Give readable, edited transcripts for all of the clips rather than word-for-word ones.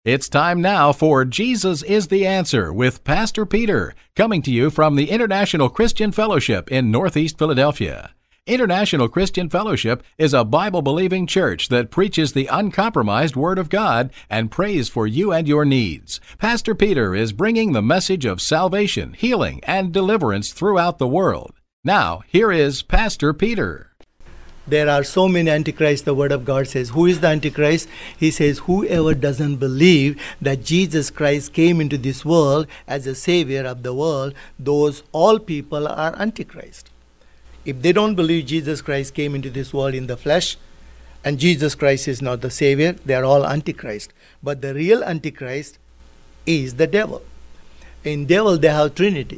It's time now for Jesus is the Answer with Pastor Peter, coming to you from the International Christian Fellowship in Northeast Philadelphia. International Christian Fellowship is a Bible-believing church that preaches the uncompromised Word of God and prays for you and your needs. Pastor Peter is bringing the message of salvation, healing, and deliverance throughout the world. Now, here is Pastor Peter. There are so many antichrists. The Word of God says, who is the antichrist? He says, whoever doesn't believe that Jesus Christ came into this world as a savior of the world, those all people are antichrist. If they don't believe Jesus Christ came into this world in the flesh, and Jesus Christ is not the savior, they are all antichrist. But the real antichrist is the devil. In devil, they have Trinity.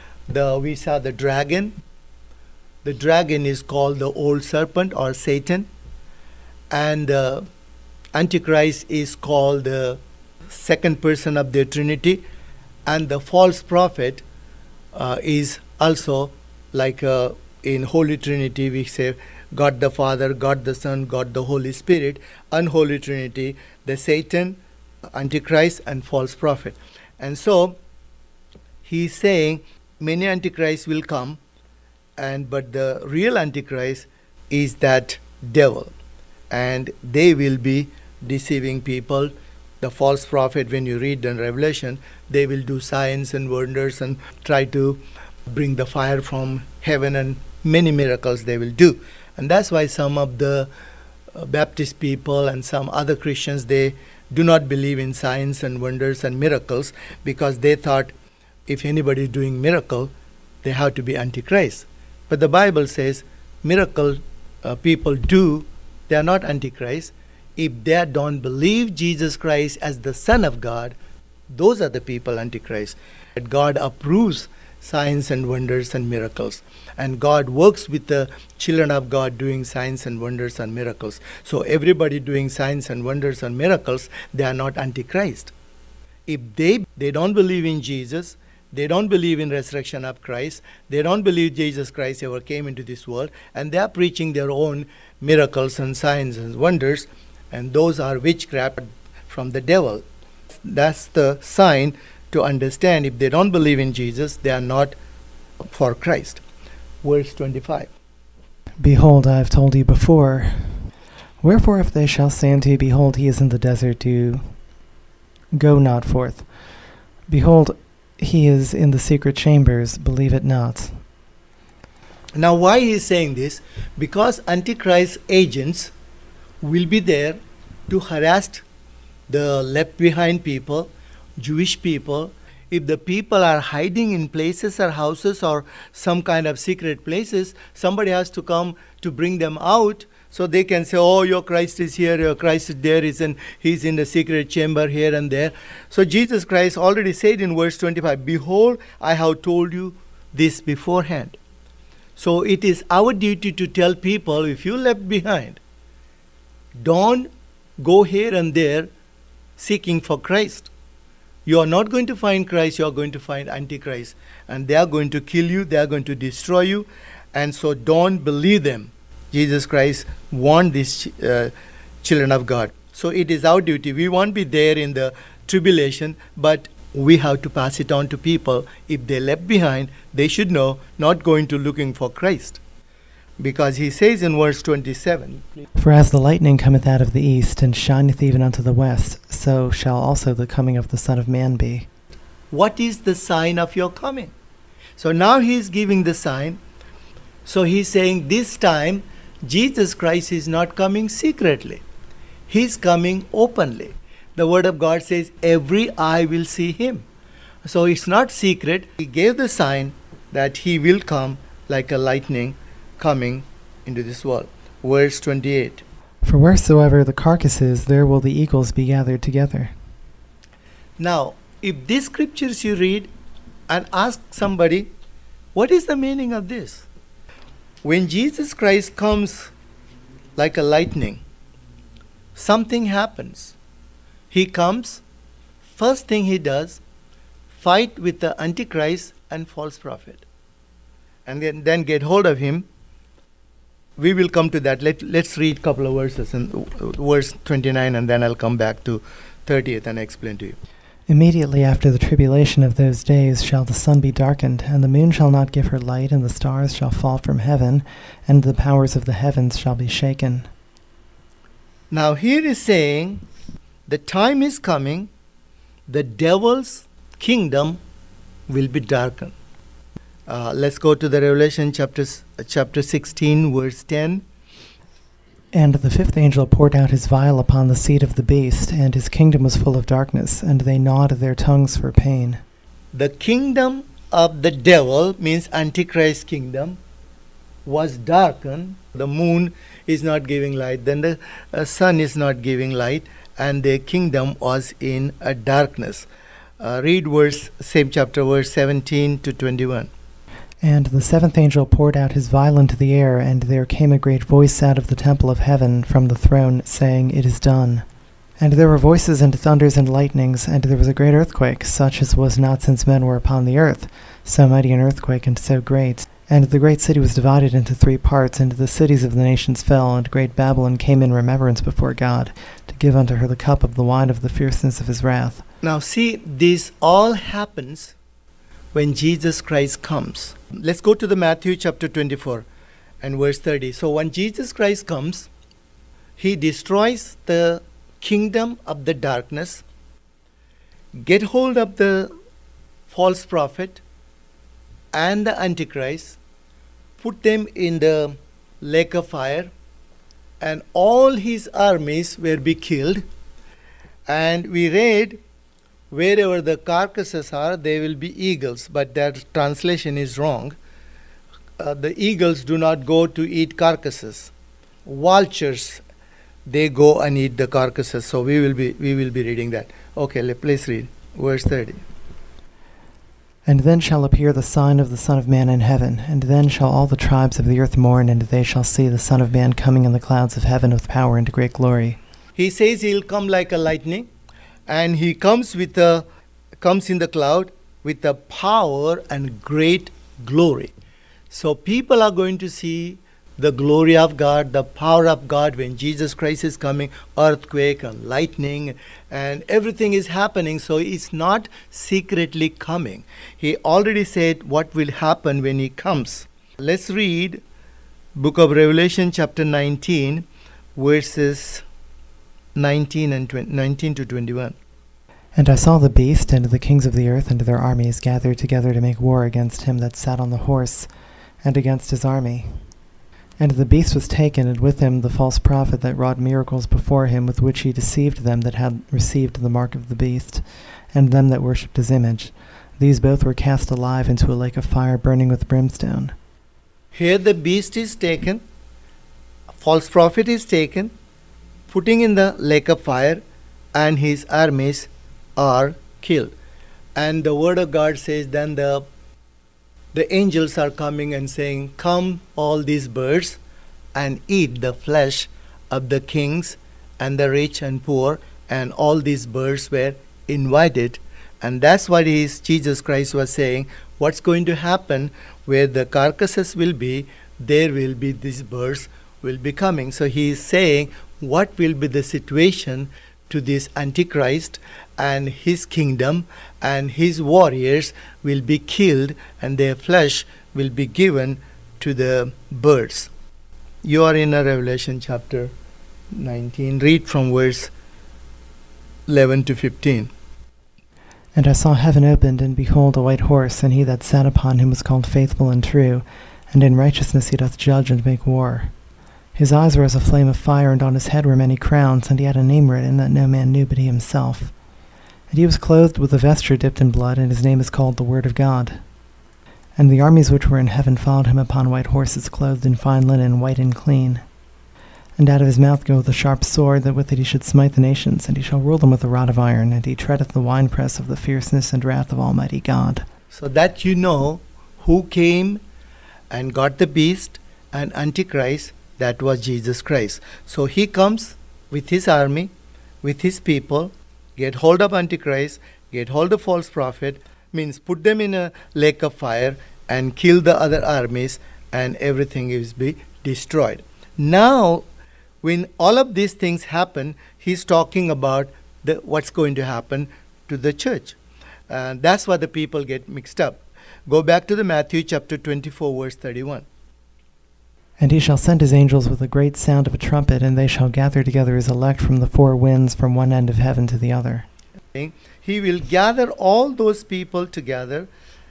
We saw the dragon. The dragon is called the old serpent or Satan, and the Antichrist is called the second person of the Trinity, and the false prophet is also like in Holy Trinity we say God the Father, God the Son, God the Holy Spirit. Unholy Trinity, the Satan, Antichrist, and false prophet. And so he's saying many Antichrists will come. But the real Antichrist is that devil, and they will be deceiving people. The false prophet, when you read in Revelation, they will do signs and wonders and try to bring the fire from heaven, and many miracles they will do. And that's why some of the Baptist people and some other Christians, they do not believe in signs and wonders and miracles, because they thought if anybody is doing miracle, they have to be Antichrist. But the Bible says miracle people do, they are not Antichrist. If they don't believe Jesus Christ as the Son of God, those are the people Antichrist. God approves signs and wonders and miracles. And God works with the children of God doing signs and wonders and miracles. So everybody doing signs and wonders and miracles, they are not Antichrist. If they don't believe in Jesus, they don't believe in resurrection of Christ, they don't believe Jesus Christ ever came into this world, and they are preaching their own miracles and signs and wonders, and those are witchcraft from the devil. That's the sign to understand if they don't believe in Jesus, they are not for Christ. Verse 25. Behold, I have told you before. Wherefore if they shall say unto you, behold, he is in the desert, do go not forth. Behold, he is in the secret chambers, believe it not. Now why he is saying this? Because Antichrist agents will be there to harass the left behind people, Jewish people. If the people are hiding in places or houses or some kind of secret places, somebody has to come to bring them out, so they can say, oh, your Christ is here, your Christ is there, he's in the secret chamber here and there. So Jesus Christ already said in verse 25, behold, I have told you this beforehand. So it is our duty to tell people, if you left behind, don't go here and there seeking for Christ. You are not going to find Christ, you are going to find Antichrist. And they are going to kill you, they are going to destroy you. And so don't believe them. Jesus Christ warned these children of God. So it is our duty. We won't be there in the tribulation, but we have to pass it on to people. If they left behind, they should know, not going to looking for Christ. Because he says in verse 27, For as the lightning cometh out of the east, and shineth even unto the west, so shall also the coming of the Son of Man be. What is the sign of your coming? So now he is giving the sign. So he's saying this time, Jesus Christ is not coming secretly. He's coming openly. The Word of God says, every eye will see him. So it's not secret. He gave the sign that he will come like a lightning coming into this world. Verse 28. For wheresoever the carcass is, there will the eagles be gathered together. Now, if these scriptures you read and ask somebody, what is the meaning of this? When Jesus Christ comes like a lightning, something happens. He comes, first thing he does, fight with the Antichrist and false prophet. And then get hold of him. We will come to that. Let's read a couple of verses, and verse 29, and then I'll come back to 30th and explain to you. Immediately after the tribulation of those days shall the sun be darkened, and the moon shall not give her light, and the stars shall fall from heaven, and the powers of the heavens shall be shaken. Now here is saying, the time is coming, the devil's kingdom will be darkened. Let's go to the Revelation chapter 16, verse 10. And the fifth angel poured out his vial upon the seat of the beast, and his kingdom was full of darkness, and they gnawed their tongues for pain. The kingdom of the devil, means Antichrist kingdom, was darkened. The moon is not giving light, then the sun is not giving light, and their kingdom was in a darkness. Read same chapter, verse 17 to 21. And the seventh angel poured out his vial into the air, and there came a great voice out of the temple of heaven from the throne, saying, It is done. And there were voices and thunders and lightnings, and there was a great earthquake, such as was not since men were upon the earth, so mighty an earthquake and so great. And the great city was divided into 3 parts, and the cities of the nations fell, and great Babylon came in remembrance before God, to give unto her the cup of the wine of the fierceness of his wrath. Now see, this all happens when Jesus Christ comes. Let's go to the Matthew chapter 24 and verse 30. So when Jesus Christ comes, he destroys the kingdom of the darkness, get hold of the false prophet and the Antichrist, put them in the lake of fire, and all his armies will be killed. And we read, wherever the carcasses are, there will be eagles, but that translation is wrong. The eagles do not go to eat carcasses. Vultures, they go and eat the carcasses. So we will be reading that. Okay, please read verse 30. And then shall appear the sign of the Son of Man in heaven, and then shall all the tribes of the earth mourn, and they shall see the Son of Man coming in the clouds of heaven with power and great glory. He says he'll come like a lightning, and he comes in the cloud with the power and great glory. So people are going to see the glory of God, the power of God when Jesus Christ is coming, earthquake and lightning and everything is happening. So it's not secretly coming. He already said what will happen when he comes. Let's read book of Revelation chapter 19 verses 19 to 21. And I saw the beast and the kings of the earth and their armies gathered together to make war against him that sat on the horse and against his army. And the beast was taken, and with him the false prophet that wrought miracles before him, with which he deceived them that had received the mark of the beast, and them that worshipped his image. These both were cast alive into a lake of fire burning with brimstone. Here the beast is taken, false prophet is taken, putting in the lake of fire, and his armies are killed. And the word of God says, then the angels are coming and saying, come all these birds and eat the flesh of the kings and the rich and poor. And all these birds were invited. And that's what Jesus Christ was saying. What's going to happen where the carcasses will be, there will be these birds will be coming. So he is saying what will be the situation to this Antichrist, and his kingdom and his warriors will be killed, and their flesh will be given to the birds. You are in Revelation chapter 19. Read from verse 11 to 15. And I saw heaven opened, and behold a white horse, and he that sat upon him was called Faithful and True, and in righteousness he doth judge and make war. His eyes were as a flame of fire, and on his head were many crowns, and he had a name written that no man knew but he himself. And he was clothed with a vesture dipped in blood, and his name is called the Word of God. And the armies which were in heaven followed him upon white horses, clothed in fine linen, white and clean. And out of his mouth goeth a sharp sword, that with it he should smite the nations, and he shall rule them with a rod of iron, and he treadeth the winepress of the fierceness and wrath of Almighty God. So that you know who came and got the beast and Antichrist, that was Jesus Christ. So he comes with his army, with his people, get hold of Antichrist, get hold of false prophet, means put them in a lake of fire and kill the other armies, and everything is be destroyed. Now, when all of these things happen, he's talking about what's going to happen to the church. And that's why the people get mixed up. Go back to the Matthew chapter 24, verse 31. And he shall send his angels with a great sound of a trumpet, and they shall gather together his elect from the four winds, from one end of heaven to the other. He will gather all those people together,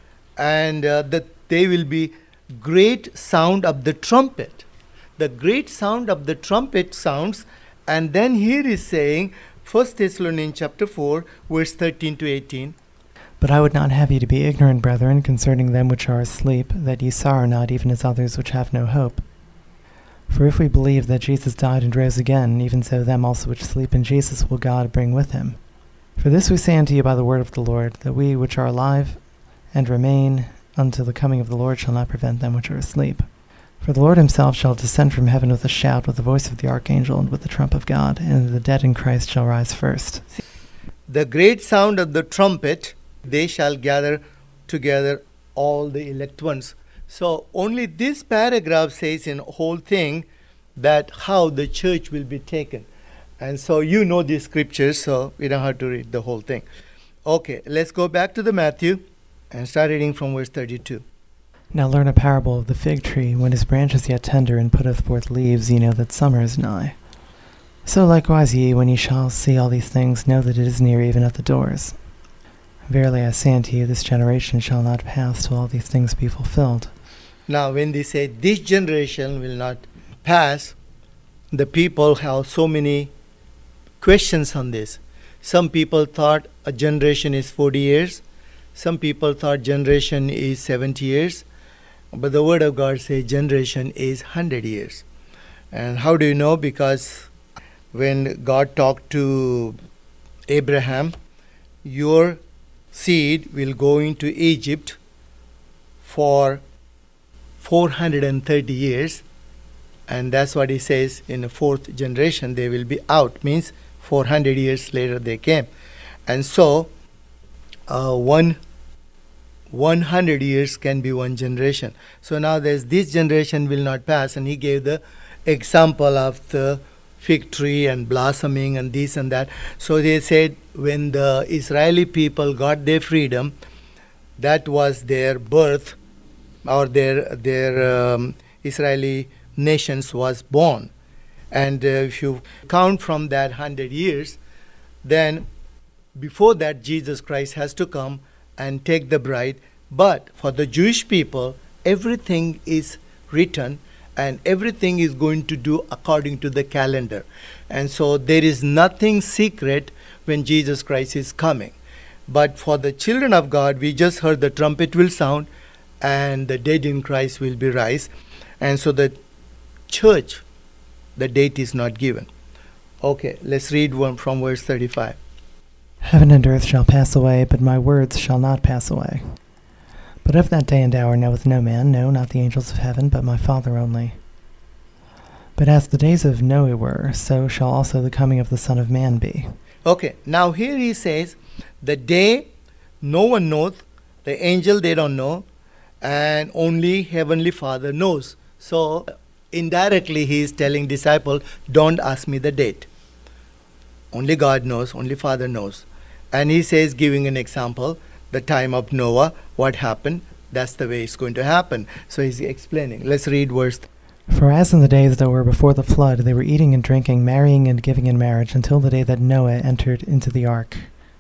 and they will be great sound of the trumpet. The great sound of the trumpet sounds, and then here is saying, 1 Thessalonians chapter 4, verse 13 to 18. But I would not have you to be ignorant, brethren, concerning them which are asleep, that ye sorrow not, even as others which have no hope. For if we believe that Jesus died and rose again, even so them also which sleep in Jesus will God bring with him. For this we say unto you by the word of the Lord, that we which are alive and remain until the coming of the Lord shall not prevent them which are asleep. For the Lord himself shall descend from heaven with a shout, with the voice of the archangel, and with the trump of God, and the dead in Christ shall rise first. The great sound of the trumpet, they shall gather together all the elect ones. So only this paragraph says in whole thing that how the church will be taken. And so you know these scriptures, so we don't have to read the whole thing. Okay, let's go back to the Matthew and start reading from verse 32. Now learn a parable of the fig tree. When his branch is yet tender and putteth forth leaves, ye know that summer is nigh. So likewise ye, when ye shall see all these things, know that it is near, even at the doors. Verily I say unto you, this generation shall not pass till all these things be fulfilled. Now when they say this generation will not pass, the people have so many questions on this. Some people thought a generation is 40 years. Some people thought generation is 70 years. But the word of God says generation is 100 years. And how do you know? Because when God talked to Abraham, your seed will go into Egypt for 430 years. And that's what he says, in the fourth generation they will be out. Means 400 years later they came. And so 100 years can be one generation. So now there's this generation will not pass, and he gave the example of the fig tree and blossoming and this and that. So they said when the Israeli people got their freedom, that was their birth, or their Israeli nations was born. And if you count from that 100 years, then before that Jesus Christ has to come and take the bride. But for the Jewish people, everything is written and everything is going to do according to the calendar. And so there is nothing secret when Jesus Christ is coming. But for the children of God, we just heard the trumpet will sound and the dead in Christ will be raised. And so the church, the date is not given. Okay, let's read one from verse 35. Heaven and earth shall pass away, but my words shall not pass away. But of that day and hour knoweth no man, no, not the angels of heaven, but my Father only. But as the days of Noah were, so shall also the coming of the Son of Man be. Okay, now here he says, the day no one knows, the angel they don't know, and only Heavenly Father knows. So indirectly he is telling disciple, don't ask me the date. Only God knows, only Father knows. And he says, giving an example, the time of Noah, what happened, that's the way it's going to happen. So he's explaining. Let's read verse. For as in the days that were before the flood, they were eating and drinking, marrying and giving in marriage, until the day that Noah entered into the ark,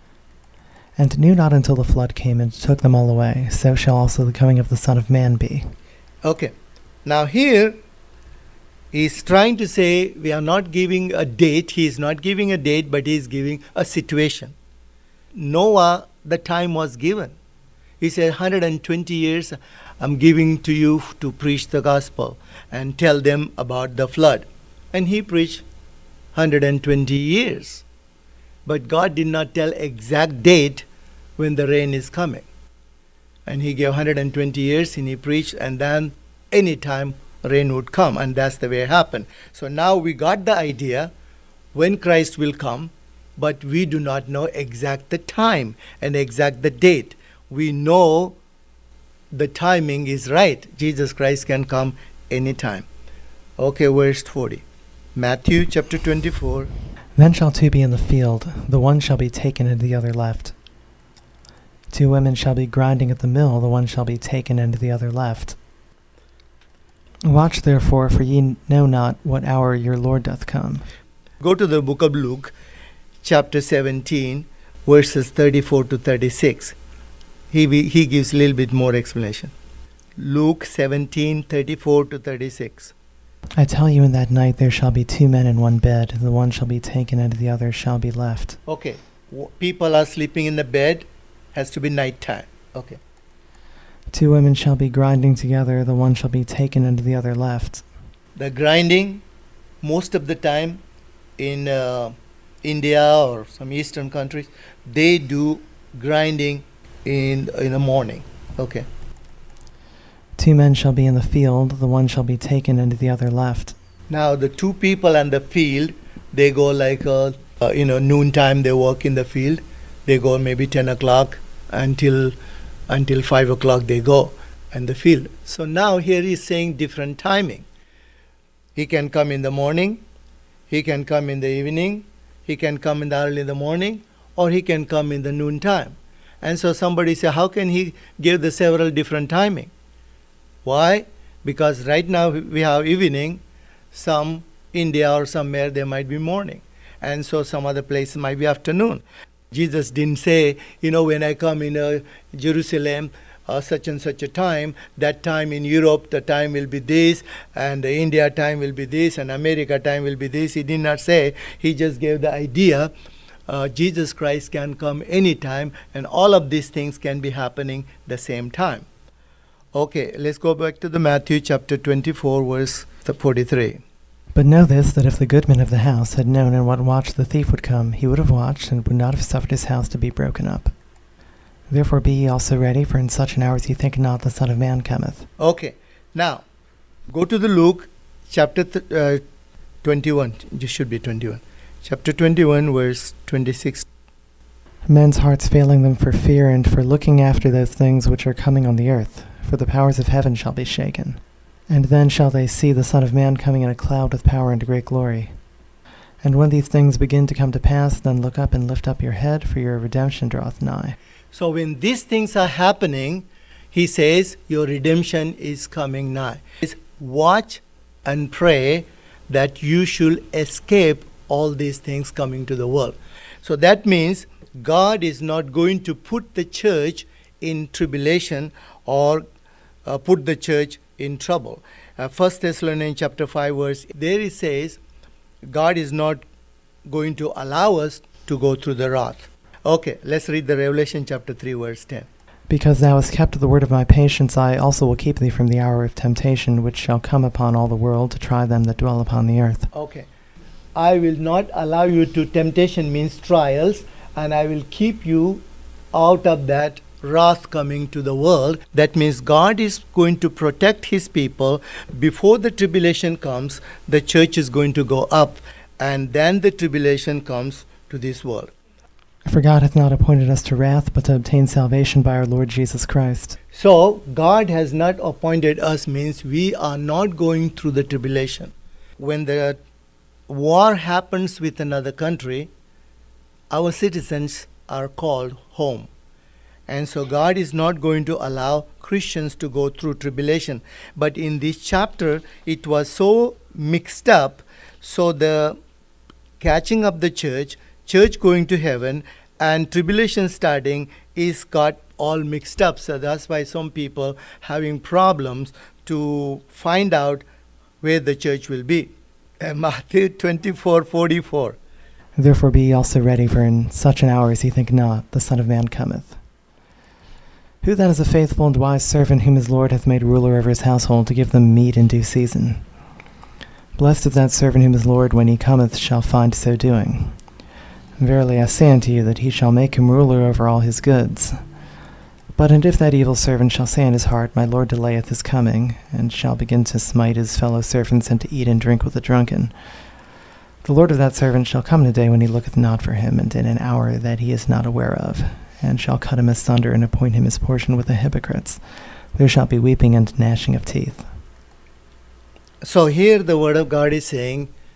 and knew not until the flood came and took them all away. So shall also the coming of the Son of Man be. Okay. Now here, he's trying to say we are not giving a date. He is not giving a date, but he is giving a situation. Noah, the time was given. He said, 120 years I'm giving to you to preach the gospel and tell them about the flood. And he preached 120 years. But God did not tell exact date when the rain is coming. And he gave 120 years and he preached, and then any time rain would come, and that's the way it happened. So now we got the idea when Christ will come, but we do not know exact the time and exact the date. We know the timing is right. Jesus Christ can come anytime. Okay, verse 40. Matthew chapter 24. Then shall two be in the field, the one shall be taken and the other left. Two women shall be grinding at the mill, the one shall be taken and the other left. Watch therefore, for ye know not what hour your Lord doth come. Go to the book of Luke, chapter 17, verses 34 to 36. He gives a little bit more explanation. Luke 17, 34 to 36. I tell you, in that night there shall be two men in one bed, the one shall be taken and the other shall be left. Okay. People are sleeping in the bed. Has to be night time. Okay. Two women shall be grinding together, the one shall be taken and the other left. The grinding, most of the time in India or some eastern countries, they do grinding in the morning. Okay. Two men shall be in the field, the one shall be taken and the other left. Now the two people in the field, they go like noontime. They work in the field. They go maybe 10 o'clock until 5 o'clock. They go in the field. So now here he's saying different timing. He can come in the morning. He can come in the evening. He can come in the early in the morning, or he can come in the noontime. And so somebody say, how can he give the several different timing? Why? Because right now we have evening, some India or somewhere there might be morning. And so some other places might be afternoon. Jesus didn't say, when I come in Jerusalem, such and such a time, that time in Europe, the time will be this, and the India time will be this, and America time will be this. He did not say. He just gave the idea. Jesus Christ can come anytime, and all of these things can be happening the same time. Okay, let's go back to the Matthew chapter 24, verse 43. But know this, that if the goodman of the house had known in what watch the thief would come, he would have watched, and would not have suffered his house to be broken up. Therefore be ye also ready, for in such an hour as ye think not, the Son of Man cometh. Okay, now, go to the Luke chapter 21. This should be 21. Chapter 21, verse 26. Men's hearts failing them for fear, and for looking after those things which are coming on the earth. For the powers of heaven shall be shaken. And then shall they see the Son of Man coming in a cloud with power and great glory. And when these things begin to come to pass, then look up and lift up your head, for your redemption draweth nigh. So when these things are happening, he says, your redemption is coming nigh. Watch and pray that you should escape all these things coming to the world. So that means God is not going to put the church in tribulation or put the church in trouble. 1 Thessalonians chapter 5 verse, there it says, God is not going to allow us to go through the wrath. Okay, let's read the Revelation chapter 3 verse 10. Because thou hast kept the word of my patience, I also will keep thee from the hour of temptation, which shall come upon all the world to try them that dwell upon the earth. Okay. I will not allow you to, temptation means trials, and I will keep you out of that wrath coming to the world. That means God is going to protect his people. Before the tribulation comes, the church is going to go up, and then the tribulation comes to this world. For God hath not appointed us to wrath, but to obtain salvation by our Lord Jesus Christ. So God has not appointed us means we are not going through the tribulation. When the war happens with another country, our citizens are called home. And so God is not going to allow Christians to go through tribulation. But in this chapter, it was so mixed up. So the catching up the church going to heaven, and tribulation starting is got all mixed up. So that's why some people having problems to find out where the church will be. Matthew 24:44. Therefore be ye also ready, for in such an hour as ye think not, the Son of Man cometh. Who then is a faithful and wise servant, whom his Lord hath made ruler over his household, to give them meat in due season? Blessed is that servant whom his Lord, when he cometh, shall find so doing. Verily I say unto you, that he shall make him ruler over all his goods. But and if that evil servant shall say in his heart, My Lord delayeth his coming, and shall begin to smite his fellow servants, and to eat and drink with the drunken, the Lord of that servant shall come in a day when he looketh not for him, and in an hour that he is not aware of, and shall cut him asunder, and appoint him his portion with the hypocrites. There shall be weeping and gnashing of teeth. So here the word of God is saying,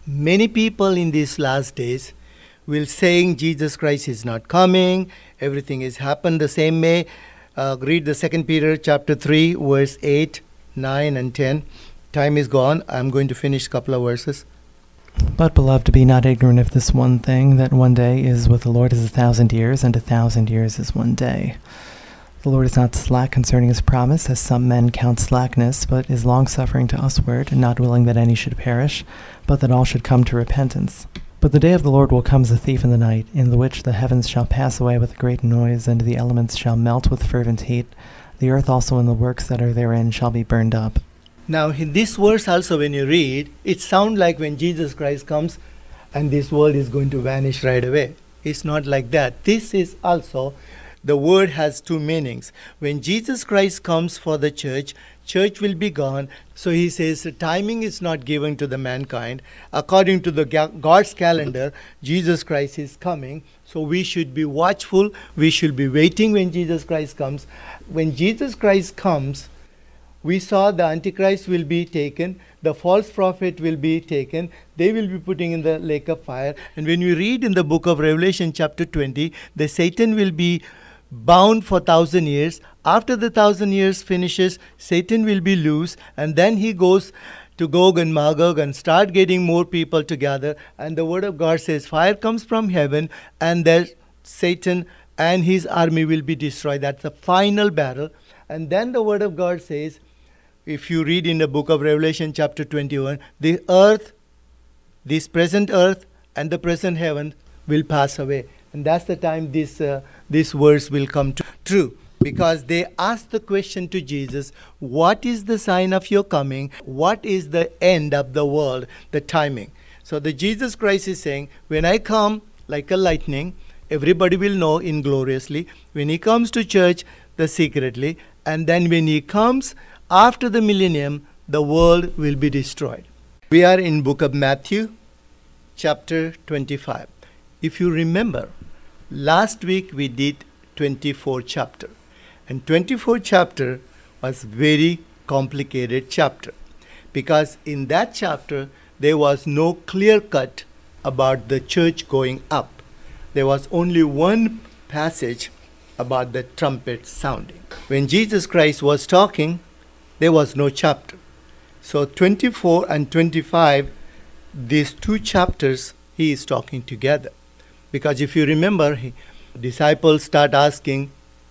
Many people in these last days will saying Jesus Christ is not coming, everything has happened the same way. Read the 2 Peter chapter 3, verse 8, 9 and 10. Time is gone. I'm going to finish a couple of verses. But, beloved, be not ignorant of this one thing, that one day is with the Lord as 1,000 years, and 1,000 years is one day. The Lord is not slack concerning his promise, as some men count slackness, but is longsuffering to usward, not willing that any should perish, but that all should come to repentance. But the day of the Lord will come as a thief in the night, in the which the heavens shall pass away with a great noise, and the elements shall melt with fervent heat. The earth also and the works that are therein shall be burned up. Now, in this verse also, when you read, it sounds like when Jesus Christ comes and this world is going to vanish right away. It's not like that. This is also, the word has two meanings. When Jesus Christ comes for the church will be gone. So he says the timing is not given to the mankind. According to the God's calendar, Jesus Christ is coming. So we should be watchful. We should be waiting when Jesus Christ comes. When Jesus Christ comes, we saw the Antichrist will be taken, the false prophet will be taken, they will be putting in the lake of fire. And when we read in the book of Revelation chapter 20, the Satan will be bound for 1,000 years. After the 1,000 years finishes, Satan will be loose, and then he goes to Gog and Magog and start getting more people together. And the word of God says fire comes from heaven, and there Satan and his army will be destroyed. That's the final battle. And then the word of God says, if you read in the book of Revelation chapter 21, the earth, this present earth and the present heaven will pass away. And that's the time this verse will come true. Because they asked the question to Jesus, what is the sign of your coming? What is the end of the world, the timing? So the Jesus Christ is saying, when I come like a lightning, everybody will know ingloriously. When he comes to church, the secretly. And then when he comes, after the millennium, the world will be destroyed. We are in book of Matthew, chapter 25. If you remember, last week we did 24 chapter. And 24 chapter was very complicated chapter. Because in that chapter, there was no clear cut about the church going up. There was only one passage about the trumpet sounding. When Jesus Christ was talking, there was no chapter. So 24 and 25, these two chapters, he is talking together. Because if you remember, disciples start asking,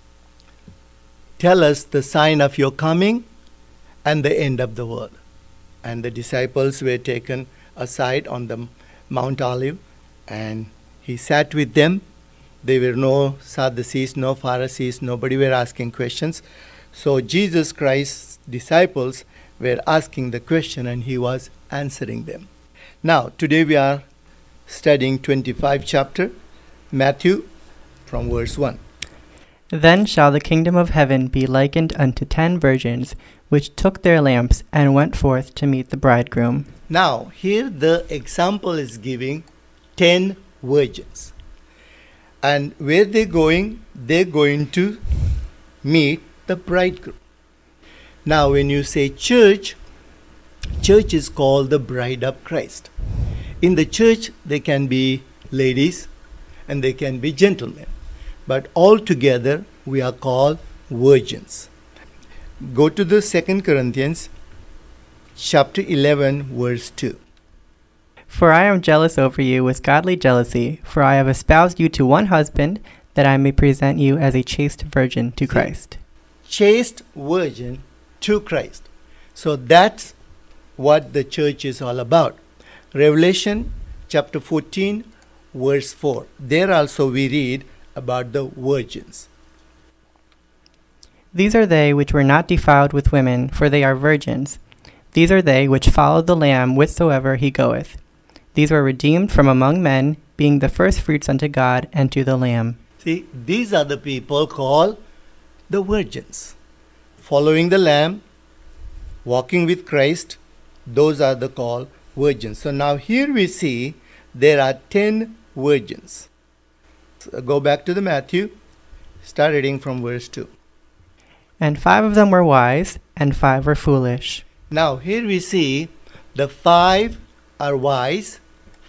tell us the sign of your coming and the end of the world. And the disciples were taken aside on the Mount Olive, and he sat with them. There were no Sadducees, no Pharisees, nobody were asking questions. So Jesus Christ's disciples were asking the question and he was answering them. Now, today we are studying 25 chapter, Matthew, from verse 1. Then shall the kingdom of heaven be likened unto 10 virgins, which took their lamps and went forth to meet the bridegroom. Now, here the example is giving 10 virgins. And where they're going to meet the bridegroom. Now, when you say church is called the bride of Christ. In the church, there can be ladies and there can be gentlemen. But all together, we are called virgins. Go to the 2 Corinthians chapter 11, verse 2. For I am jealous over you with godly jealousy, for I have espoused you to one husband, that I may present you as a chaste virgin to Christ. Chaste virgin to Christ. So that's what the church is all about. Revelation chapter 14, verse 4. There also we read about the virgins. These are they which were not defiled with women, for they are virgins. These are they which follow the Lamb whithersoever he goeth. These were redeemed from among men, being the firstfruits unto God and to the Lamb. See, these are the people called the virgins. Following the Lamb, walking with Christ, those are the called virgins. So now here we see there are 10 virgins. So go back to the Matthew, start reading from verse 2. And 5 of them were wise, and 5 were foolish. Now here we see the 5 are wise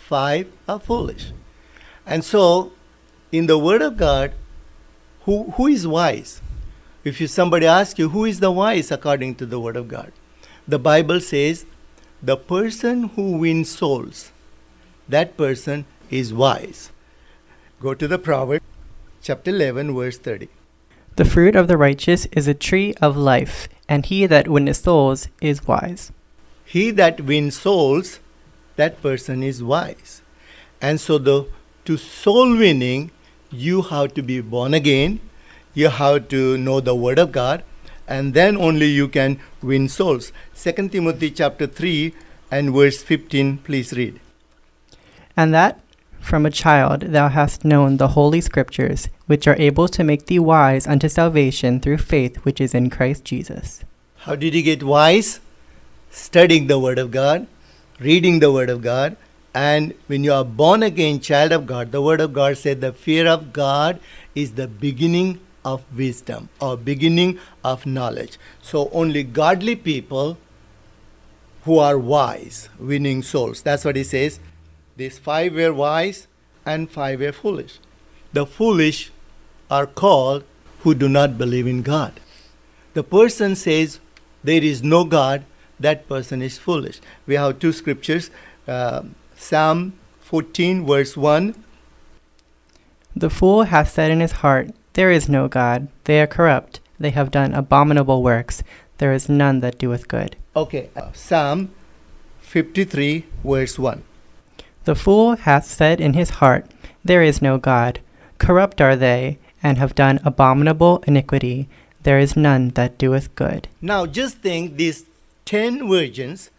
5 are foolish. And so, in the Word of God, who is wise? If somebody asks you, who is the wise according to the Word of God? The Bible says, the person who wins souls, that person is wise. Go to the Proverbs, chapter 11, verse 30. The fruit of the righteous is a tree of life, and he that winneth souls is wise. He that wins souls, that person is wise. And so to soul winning, you have to be born again, you have to know the Word of God, and then only you can win souls. 2 Timothy chapter 3 and verse 15, please read. And that from a child thou hast known the holy Scriptures, which are able to make thee wise unto salvation through faith which is in Christ Jesus. How did he get wise? Studying the Word of God, reading the Word of God. And when you are born again child of God, the Word of God said the fear of God is the beginning of wisdom or beginning of knowledge. So only godly people who are wise, winning souls. That's what he says. These 5 were wise and 5 were foolish. The foolish are called who do not believe in God. The person says there is no God, that person is foolish. We have 2 scriptures. Psalm 14 verse 1. The fool hath said in his heart, there is no God. They are corrupt. They have done abominable works. There is none that doeth good. Okay. Psalm 53 verse 1. The fool hath said in his heart, there is no God. Corrupt are they, and have done abominable iniquity. There is none that doeth good. Now just think, these 10 virgins,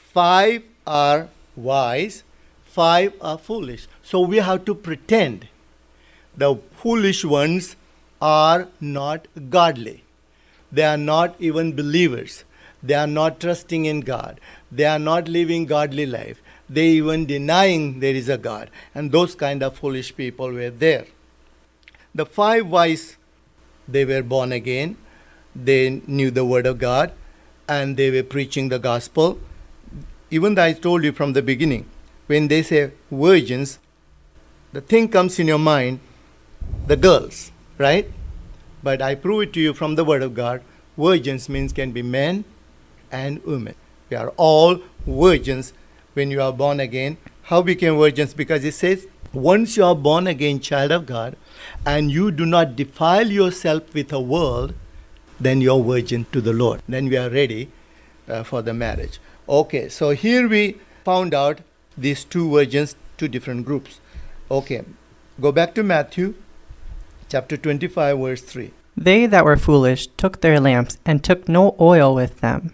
5 are wise, 5 are foolish. So we have to pretend the foolish ones are not godly. They are not even believers. They are not trusting in God. They are not living godly life. They even denying there is a God. And those kind of foolish people were there. The 5 wise, they were born again. They knew the Word of God. And they were preaching the gospel. Even though I told you from the beginning, when they say virgins, the thing comes in your mind, the girls, right? But I prove it to you from the Word of God. Virgins means can be men and women. We are all virgins when you are born again. How became virgins? Because it says, once you are born again child of God, and you do not defile yourself with the world, then you are virgin to the Lord. Then we are ready for the marriage. Okay, so here we found out these 2 virgins, 2 different groups. Okay, go back to Matthew chapter 25 verse 3. They that were foolish took their lamps, and took no oil with them.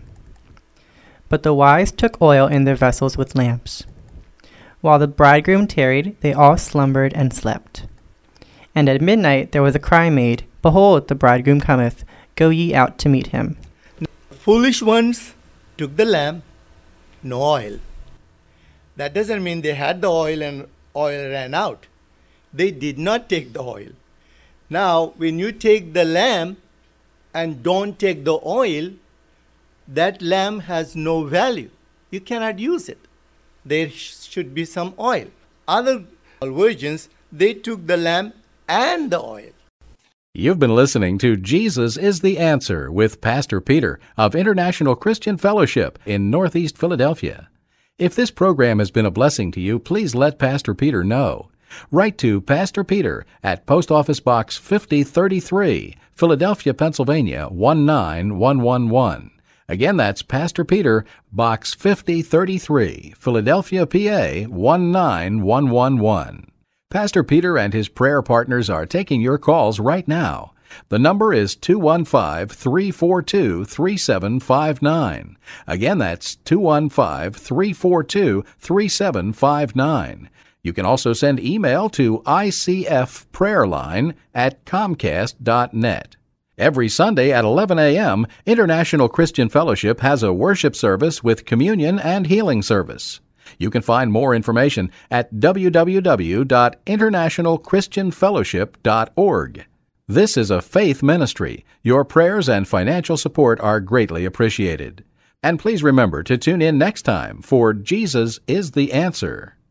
But the wise took oil in their vessels with lamps. While the bridegroom tarried, they all slumbered and slept. And at midnight there was a cry made, Behold, the bridegroom cometh, go ye out to meet him. Foolish ones took the lamp, no oil. That doesn't mean they had the oil and oil ran out. They did not take the oil. Now, when you take the lamp and don't take the oil, that lamp has no value. You cannot use it. There should be some oil. Other virgins, they took the lamp and the oil. You've been listening to Jesus is the Answer with Pastor Peter of International Christian Fellowship in Northeast Philadelphia. If this program has been a blessing to you, please let Pastor Peter know. Write to Pastor Peter at Post Office Box 5033, Philadelphia, Pennsylvania 19111. Again, that's Pastor Peter, Box 5033, Philadelphia, PA 19111. Pastor Peter and his prayer partners are taking your calls right now. The number is 215-342-3759. Again, that's 215-342-3759. You can also send email to icfprayerline@comcast.net. Every Sunday at 11 a.m., International Christian Fellowship has a worship service with communion and healing service. You can find more information at www.internationalchristianfellowship.org. This is a faith ministry. Your prayers and financial support are greatly appreciated. And please remember to tune in next time for Jesus is the Answer.